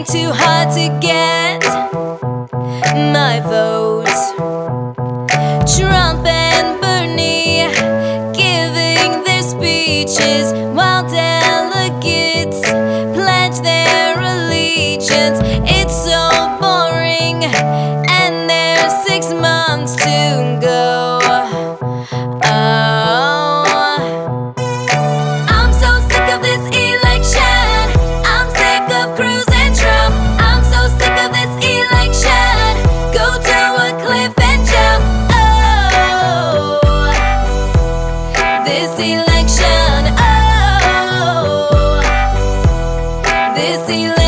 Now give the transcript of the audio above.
too hard to get my vote. Trump and Bernie giving their speeches while delegates pledge their allegiance. It's so boring, and there's 6 months to go. I'm so sick of this election. I'm sick of Cruz and Trump. I'm so sick of this election. Go to a cliff and jump. Oh, this election. Oh, this election.